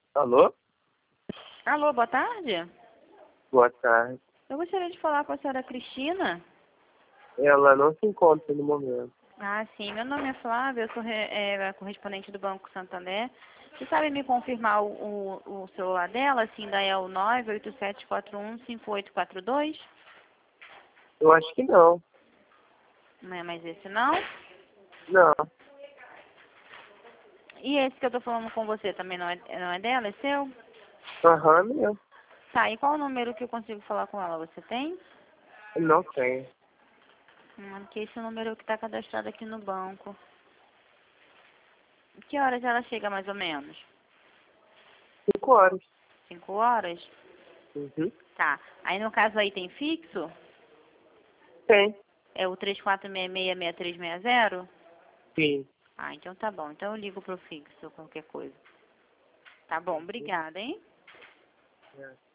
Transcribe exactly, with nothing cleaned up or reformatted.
Alô? Alô, boa tarde. Boa tarde. Eu gostaria de falar com a senhora Cristina. Ela não se encontra no momento. Ah, sim. Meu nome é Flávia, eu sou re- é, correspondente do Banco Santander. Você sabe me confirmar o, o, o celular dela? Assim, ainda é o nove oito sete quatro um cinco oito quatro dois? Eu acho que não. Não é mais esse, não? Não. E esse que eu tô falando com você também não é, não é dela? É seu? Aham, meu. Tá, e qual o número que eu consigo falar com ela? Você tem? Não tem. Hum, porque esse número que tá cadastrado aqui no banco. Que horas ela chega, mais ou menos? Cinco horas. Cinco horas? Uhum. Tá. Aí no caso aí tem fixo? Tem. É o três quatro seis seis, seis três seis zero? Sim. Ah, então tá bom. Então eu ligo pro fixo, qualquer coisa. Tá bom, obrigada, hein? É.